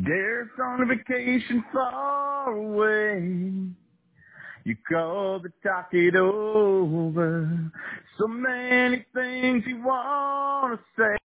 Derek's on a vacation far away. You called to talk it over. So many things you want to say.